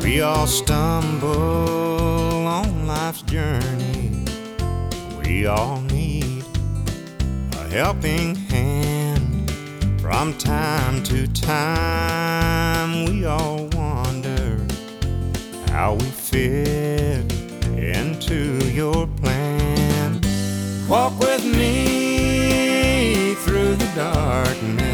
We all stumble on life's journey. We all need a helping hand. From time to time, we all wonder how we fit into your plan. Walk with me through the darkness.